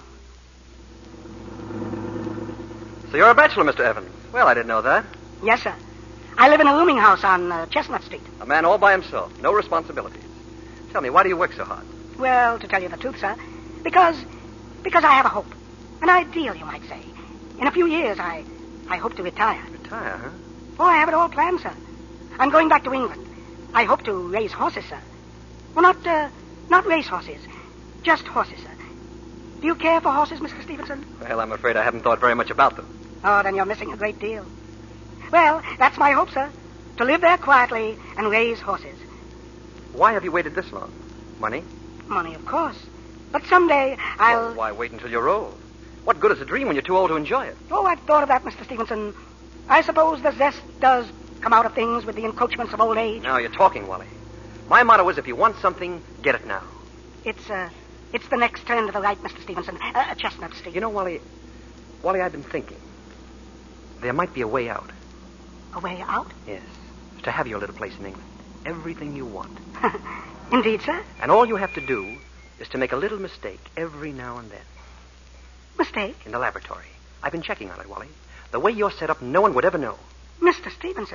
So you're a bachelor, Mr. Evans. Well, I didn't know that. Yes, sir. I live in a rooming house on Chestnut Street. A man all by himself, no responsibilities. Tell me, why do you work so hard? Well, to tell you the truth, sir, because I have a hope. An ideal, you might say. In a few years, I hope to retire. Retire, huh? Oh, I have it all planned, sir. I'm going back to England. I hope to raise horses, sir. Well, not race horses. Just horses, sir. Do you care for horses, Mr. Stevenson? Well, I'm afraid I haven't thought very much about them. Oh, then you're missing a great deal. Well, that's my hope, sir. To live there quietly and raise horses. Why have you waited this long? Money? Money, of course. But someday I'll... Well, why wait until you're old? What good is a dream when you're too old to enjoy it? Oh, I've thought of that, Mr. Stevenson. I suppose the zest does come out of things with the encroachments of old age. Now you're talking, Wally. My motto is if you want something, get it now. It's the next turn to the right, Mr. Stevenson. Chestnut Street. You know, Wally, I've been thinking. There might be a way out. A way out? Yes. To have your little place in England. Everything you want. Indeed, sir. And all you have to do is to make a little mistake every now and then. Mistake? In the laboratory. I've been checking on it, Wally. The way you're set up, no one would ever know. Mr. Stevenson,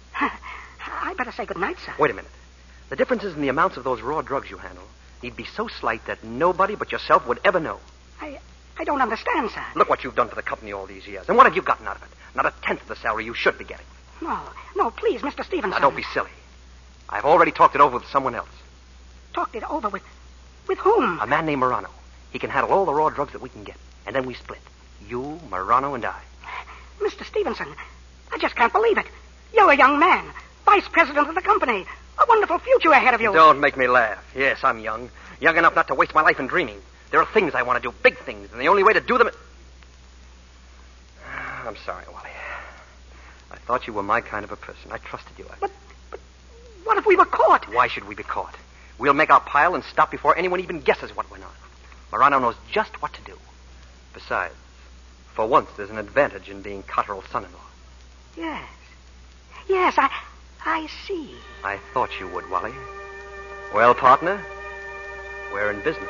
I better say good night, sir. Wait a minute. The differences in the amounts of those raw drugs you handle need be so slight that nobody but yourself would ever know. I don't understand, sir. Look what you've done for the company all these years. And what have you gotten out of it? Not a tenth of the salary you should be getting. No, please, Mr. Stevenson. Now, don't be silly. I've already talked it over with someone else. Talked it over with whom? A man named Morano. He can handle all the raw drugs that we can get. And then we split. You, Morano, and I. Mr. Stevenson, I just can't believe it. You're a young man, vice president of the company. A wonderful future ahead of you. Don't make me laugh. Yes, I'm young. Young enough not to waste my life in dreaming. There are things I want to do, big things, and the only way to do them... I'm sorry, Wally. I thought you were my kind of a person. I trusted you. But what if we were caught? Why should we be caught? We'll make our pile and stop before anyone even guesses what went on. Morano knows just what to do. Besides, for once, there's an advantage in being Cotterell's son-in-law. Yes, I see. I thought you would, Wally. Well, partner, we're in business.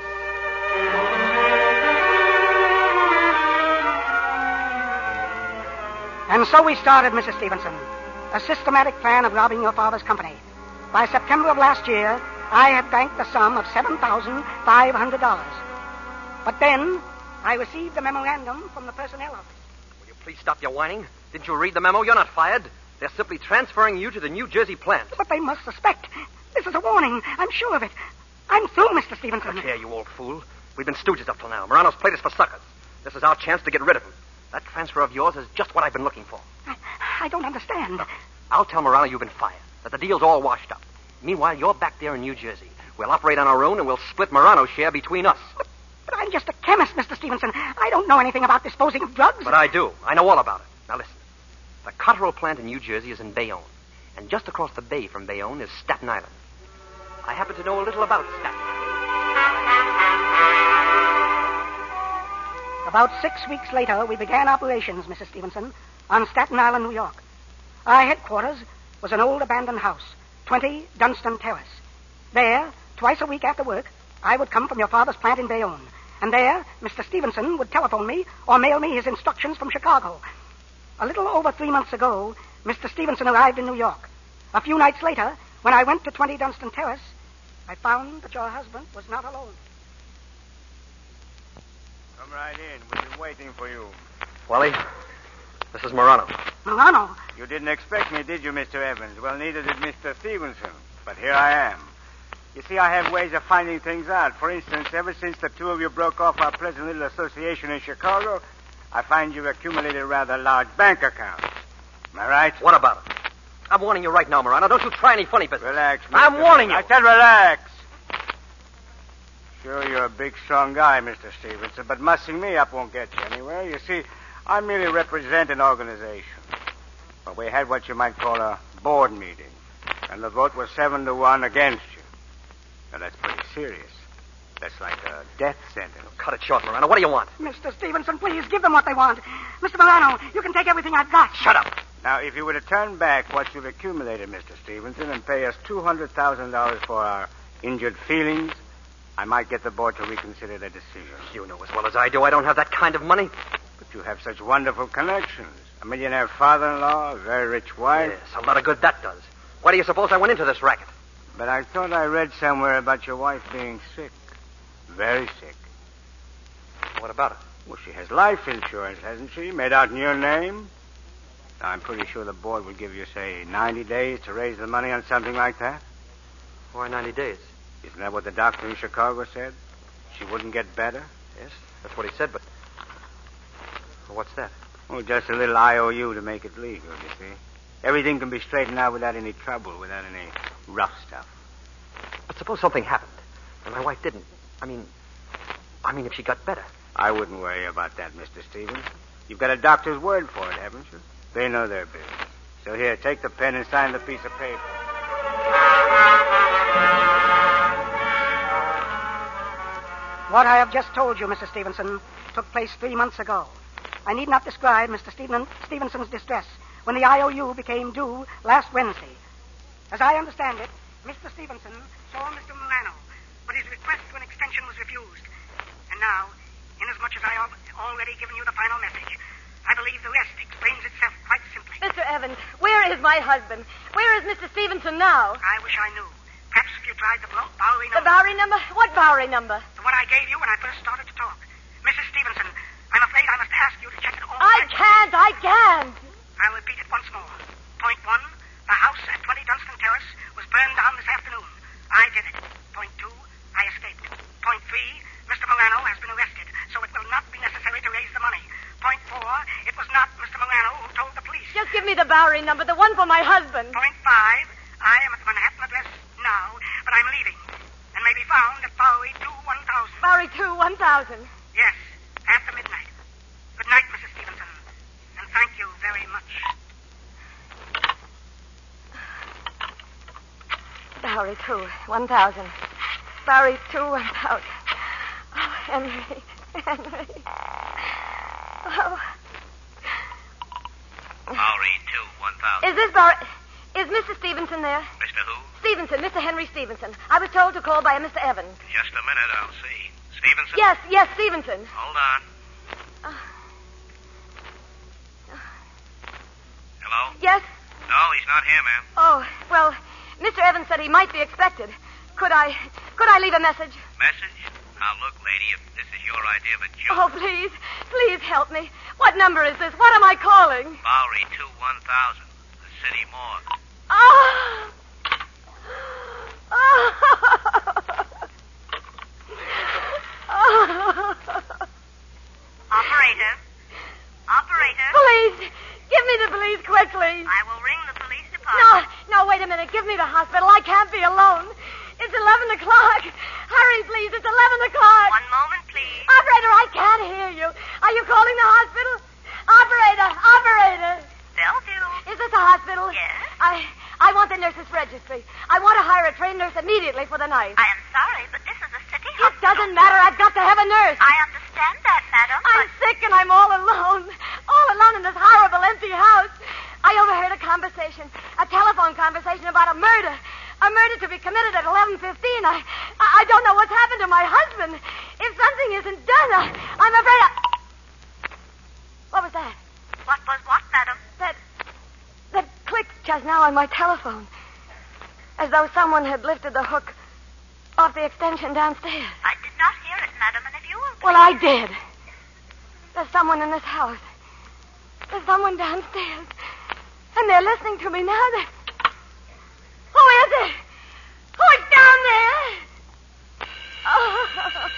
And so we started, Mrs. Stevenson. A systematic plan of robbing your father's company. By September of last year, I had banked the sum of $7,500. But then, I received a memorandum from the personnel office. Will you please stop your whining? Didn't you read the memo? You're not fired. They're simply transferring you to the New Jersey plant. But they must suspect. This is a warning. I'm sure of it. I'm through, Mr. Stevenson. Look here, you old fool. We've been stooges up till now. Morano's played us for suckers. This is our chance to get rid of him. That transfer of yours is just what I've been looking for. I don't understand. Look, I'll tell Morano you've been fired, that the deal's all washed up. Meanwhile, you're back there in New Jersey. We'll operate on our own, and we'll split Morano's share between us. But I'm just a chemist, Mr. Stevenson. I don't know anything about disposing of drugs. But I do. I know all about it. Now listen. The Cotterell plant in New Jersey is in Bayonne. And just across the bay from Bayonne is Staten Island. I happen to know a little about Staten Island. About 6 weeks later, we began operations, Mrs. Stevenson, on Staten Island, New York. Our headquarters was an old abandoned house, 20 Dunstan Terrace. There, twice a week after work, I would come from your father's plant in Bayonne. And there, Mr. Stevenson would telephone me or mail me his instructions from Chicago. A little over 3 months ago, Mr. Stevenson arrived in New York. A few nights later, when I went to 20 Dunstan Terrace, I found that your husband was not alone. Come right in. We've been waiting for you. Wally, this is Morano. Morano? You didn't expect me, did you, Mr. Evans? Well, neither did Mr. Stevenson. But here I am. You see, I have ways of finding things out. For instance, ever since the two of you broke off our present little association in Chicago, I find you've accumulated a rather large bank account. Am I right? What about it? I'm warning you right now, Morano. Don't you try any funny business. Relax, Mr. I'm warning you. I said relax. Sure, you're a big, strong guy, Mr. Stevenson, but mussing me up won't get you anywhere. You see, I merely represent an organization. But we had what you might call a board meeting, and the vote was 7-1 against you. Now, that's pretty serious. That's like a death sentence. Cut it short, Morano. What do you want? Mr. Stevenson, please, give them what they want. Mr. Morano, you can take everything I've got. Shut up. Now, if you were to turn back what you've accumulated, Mr. Stevenson, and pay us $200,000 for our injured feelings, I might get the board to reconsider their decision. You know as well as I do I don't have that kind of money. But you have such wonderful connections. A millionaire father-in-law, a very rich wife. Yes, a lot of good that does. Why do you suppose I went into this racket? But I thought I read somewhere about your wife being sick. Very sick. What about it? Well, she has life insurance, hasn't she? Made out in your name? Now, I'm pretty sure the board would give you, say, 90 days to raise the money on something like that. Why 90 days? Isn't that what the doctor in Chicago said? She wouldn't get better? Yes, that's what he said, but... Well, what's that? Oh, just a little IOU to make it legal, you see. Everything can be straightened out without any trouble, without any rough stuff. But suppose something happened, and my wife didn't. I mean, if she got better. I wouldn't worry about that, Mr. Stevens. You've got a doctor's word for it, haven't you? They know their business. So here, take the pen and sign the piece of paper. What I have just told you, Mrs. Stevenson, took place 3 months ago. I need not describe Mr. Stevenson's distress when the IOU became due last Wednesday. As I understand it, Mr. Stevenson saw Mr. Morano, but his request for an extension was refused. And now, inasmuch as I have already given you the final message, I believe the rest explains itself quite simply. Mr. Evans, where is my husband? Where is Mr. Stevenson now? I wish I knew. Perhaps if you tried the Bowery number. The Bowery number? What Bowery number? The one I gave you when I first started to talk. Mrs. Stevenson, I'm afraid I must ask you to check it all. I can't. I'll repeat it once more. Point 1, the house at 20 Dunstan Terrace was burned down this afternoon. I did it. Point 2, I escaped. Point 3, Mr. Morano has been arrested, so it will not be necessary to raise the money. Point 4, it was not Mr. Morano who told the police. Just give me the Bowery number, the one for my husband. Point 5, I am at the Manhattan address now, but I'm leaving, and may be found at Bowery 2-1000. Bowery 2-1000. Yes, after midnight. Good night, Mrs. Stevenson, and thank much. Bowery 2, 1,000. Bowery 2, 1,000. Oh, Henry. Oh. Bowery 2, 1,000. Is this Bowery... Is Mr. Stevenson there? Mr. who? Stevenson, Mr. Henry Stevenson. I was told to call by a Mr. Evans. Just a minute, I'll see. Stevenson? Yes, Stevenson. Hold on. Hello? Yes? No, he's not here, ma'am. Oh, well, Mr. Evans said he might be expected. Could I leave a message? Message? Now, look, lady, if this is your idea of a joke... Oh, please help me. What number is this? What am I calling? Bowery 2, 1,000. The city morgue. Oh! Operator. Police! Give me the police quickly. I will ring the police department. No, wait a minute. Give me the hospital. I can't be alone. It's 11 o'clock. Hurry, please. It's 11 o'clock. One moment, please. Operator, I can't hear you. Are you calling the hospital? Operator. Bellevue. Is this a hospital? Yes. I want the nurse's registry. I want to hire a trained nurse immediately for the night. I am sorry, but this is a city It hospital. doesn't matter. I've got to have a nurse. I understand that, madam. I'm sick and I'm all alone. All alone in this horrible empty house. I overheard a telephone conversation about a murder. A murder to be committed at 11:15. I don't know what's happened to my husband. If something isn't done, I'm afraid What was that? What was what, madam? That clicked just now on my telephone. As though someone had lifted the hook off the extension downstairs. I did not hear it, madam, and if you will... Well, I did. There's someone in this house. There's someone downstairs. And they're listening to me now. Who is it? Who's down there? Oh.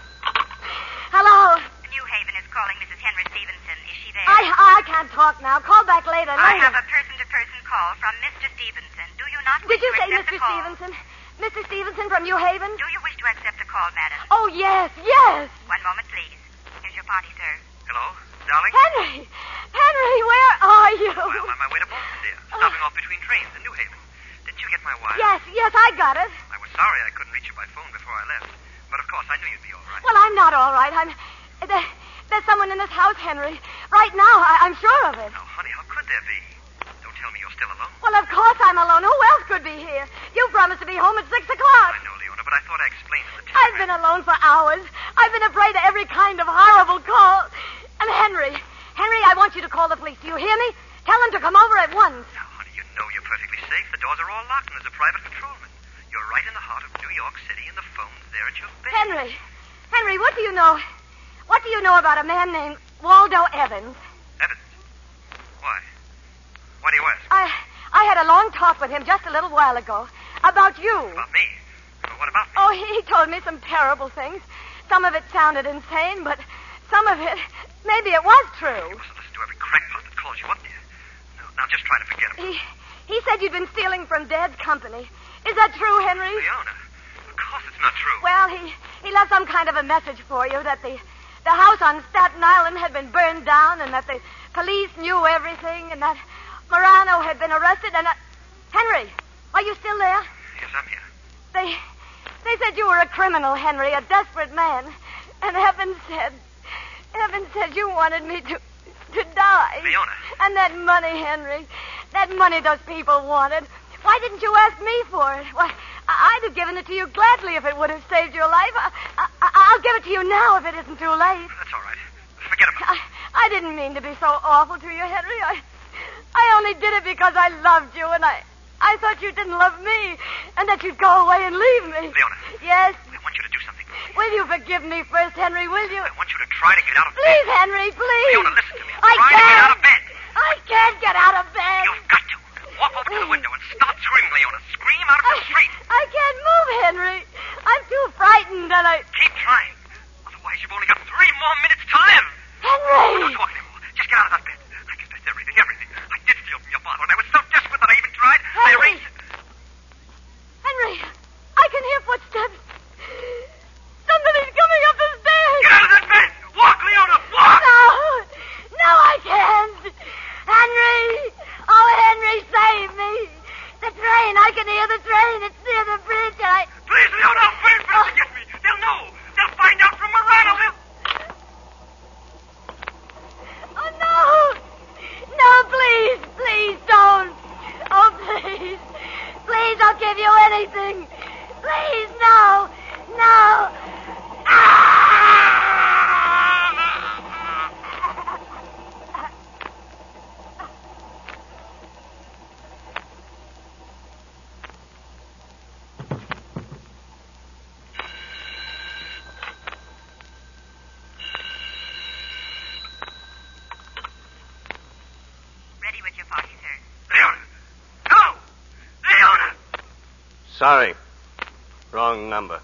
Hello? New Haven is calling Mrs. Henry Stevenson. Is she there? I can't talk now. Call back later. I have a person-to-person call from Mr. Stevenson. Do you not wish Did you to say accept Mr. the call? Stevenson? Mr. Stevenson from New Haven? Do you wish to accept the call, madam? Oh, yes. One moment, please. Here's your party, sir. Hello, darling? Henry, where are you? Well, I'm on my way to Boston, dear. Stopping off between trains in New Haven. Didn't you get my wire? Yes, I got it. I was sorry I couldn't reach you by phone before I left. But, of course, I knew you'd be all right. Well, I'm not all right. There's someone in this house, Henry. Right now, I'm sure of it. Now, honey, how could there be? Don't tell me you're still alone. Well, of course I'm alone. Who else could be here? You promised to be home at 6 o'clock. I know, Leona, but I thought I explained at the time. I've been alone for hours. I've been afraid of every kind of horrible call. And Henry, I want you to call the police. Do you hear me? Tell them to come over at once. Now, honey, you know you're perfectly safe. The doors are all locked and there's a private patrolman. You're right in the heart of New York City and the phone's there at your bed. Henry, what do you know? What do you know about a man named Waldo Evans? Evans? Why? Why do you ask? I had a long talk with him just a little while ago about you. About me? Well, what about me? Oh, he told me some terrible things. Some of it sounded insane, but some of it, maybe it was true. You mustn't listen to every crackpot that calls you up, dear. Now just try to forget him. He said you'd been stealing from Dad's company. Is that true, Henry? Leona, of course it's not true. Well, he left some kind of a message for you that the house on Staten Island had been burned down and that the police knew everything and that Morano had been arrested and Henry, are you still there? Yes, I'm here. They said you were a criminal, Henry, a desperate man. And Evans said you wanted me to die. Leona. And that money, Henry, that money those people wanted. Why didn't you ask me for it? Why, I'd have given it to you gladly if it would have saved your life. I'll give it to you now if it isn't too late. That's all right. Forget about it. I didn't mean to be so awful to you, Henry. I only did it because I loved you, and I thought you didn't love me, and that you'd go away and leave me. Leona. Yes? I want you to do something for me. Will you forgive me first, Henry, will you? I want you to try to get out of bed. Please, Henry, please. Leona, listen to me. I Try to get out of bed. I can't get out of bed. You've got to. Walk over to the window and start screaming, Leona. Scream out of the street. I can't move, Henry. I'm too frightened, and Keep trying. Otherwise, you've only got 3 more minutes time. Henry! Don't talk anymore. Just get out of that bed. I confessed everything. I did steal from your father, and I was so desperate that I even tried. I erased it. Henry, I can hear footsteps. Somebody's coming up the stairs. Get out of that bed. Walk, Leona. Walk. No, I can't. Henry! Sorry. Wrong number.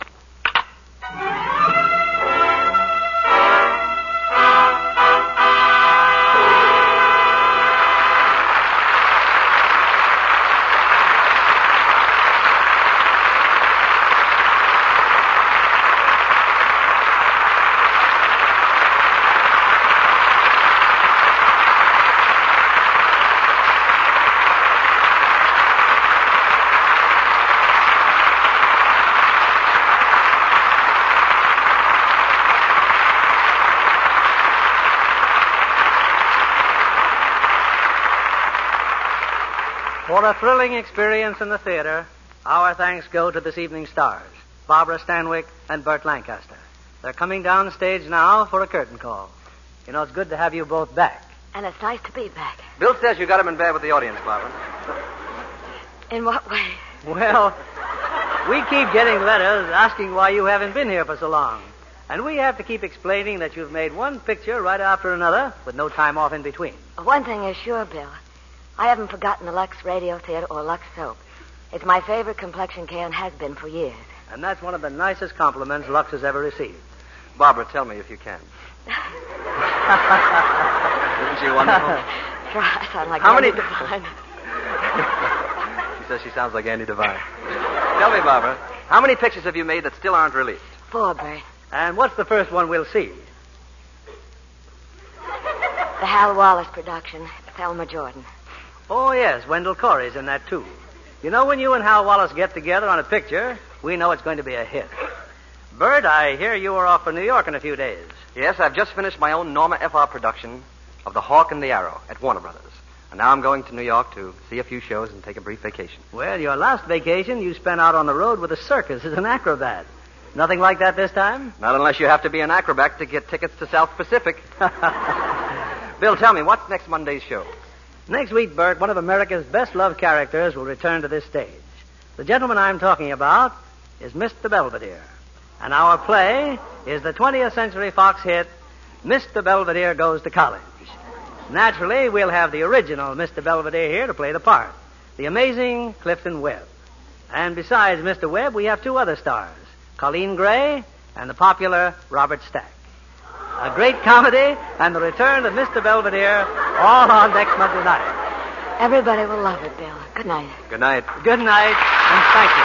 For a thrilling experience in the theater, our thanks go to this evening's stars, Barbara Stanwyck and Burt Lancaster. They're coming down stage now for a curtain call. You know, it's good to have you both back. And it's nice to be back. Bill says you got him in bed with the audience, Barbara. In what way? Well, we keep getting letters asking why you haven't been here for so long. And we have to keep explaining that you've made one picture right after another with no time off in between. One thing is sure, Bill. I haven't forgotten the Lux Radio Theater or Lux Soap. It's my favorite complexion care and has been for years. And that's one of the nicest compliments Lux has ever received. Barbara, tell me if you can. Isn't she wonderful? I sound like How Andy many... Devine. She says she sounds like Andy Devine. Tell me, Barbara, how many pictures have you made that still aren't released? 4, Bert. And what's the first one we'll see? The Hal Wallace production, Thelma Jordan. Oh, yes, Wendell Corey's in that, too. You know, when you and Hal Wallace get together on a picture, we know it's going to be a hit. Bert, I hear you are off for New York in a few days. Yes, I've just finished my own Norma F.R. production of The Hawk and the Arrow at Warner Brothers. And now I'm going to New York to see a few shows and take a brief vacation. Well, your last vacation you spent out on the road with a circus as an acrobat. Nothing like that this time? Not unless you have to be an acrobat to get tickets to South Pacific. Bill, tell me, what's next Monday's show? Next week, Bert, one of America's best-loved characters will return to this stage. The gentleman I'm talking about is Mr. Belvedere. And our play is the 20th Century Fox hit, Mr. Belvedere Goes to College. Naturally, we'll have the original Mr. Belvedere here to play the part, the amazing Clifton Webb. And besides Mr. Webb, we have 2 other stars, Colleen Gray and the popular Robert Stack. A great comedy and the return of Mr. Belvedere all on next Monday night. Everybody will love it, Bill. Good night. Good night. Good night, and thank you.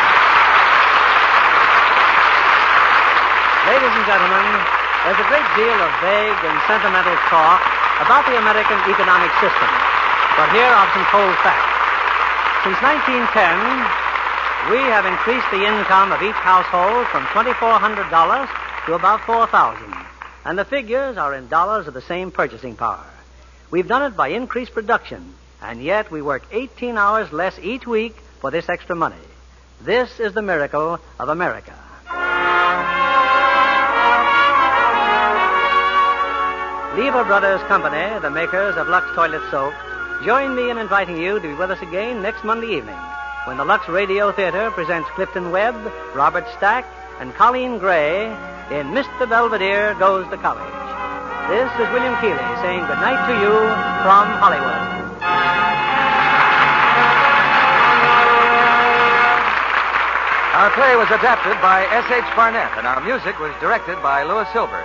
Ladies and gentlemen, there's a great deal of vague and sentimental talk about the American economic system. But here are some cold facts. Since 1910, we have increased the income of each household from $2,400 to about $4,000. And the figures are in dollars of the same purchasing power. We've done it by increased production, and yet we work 18 hours less each week for this extra money. This is the miracle of America. Lever Brothers Company, the makers of Lux Toilet Soap, join me in inviting you to be with us again next Monday evening when the Lux Radio Theater presents Clifton Webb, Robert Stack, and Colleen Gray in Mr. Belvedere Goes to College. This is William Keeley saying good night to you from Hollywood. Our play was adapted by S.H. Barnett, and our music was directed by Louis Silvers.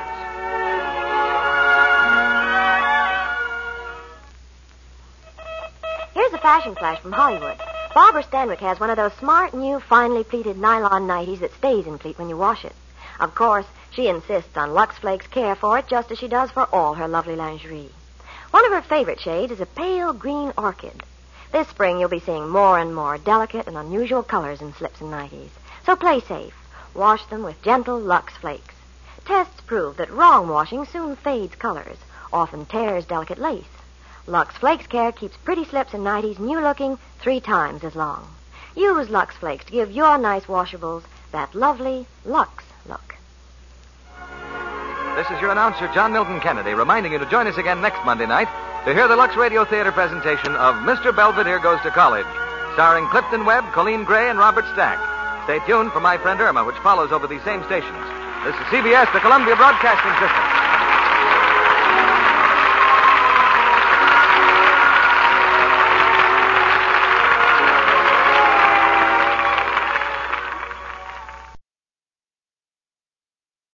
Here's a fashion flash from Hollywood. Barbara Stanwyck has one of those smart, new, finely pleated nylon nighties that stays in pleat when you wash it. Of course, she insists on Lux Flakes care for it just as she does for all her lovely lingerie. One of her favorite shades is a pale green orchid. This spring, you'll be seeing more and more delicate and unusual colors in slips and nighties. So play safe. Wash them with gentle Lux Flakes. Tests prove that wrong washing soon fades colors, often tears delicate lace. Lux Flakes Care keeps pretty slips and nighties new-looking 3 times as long. Use Lux Flakes to give your nice washables that lovely Lux look. This is your announcer, John Milton Kennedy, reminding you to join us again next Monday night to hear the Lux Radio Theater presentation of Mr. Belvedere Goes to College, starring Clifton Webb, Colleen Gray, and Robert Stack. Stay tuned for My Friend Irma, which follows over these same stations. This is CBS, the Columbia Broadcasting System.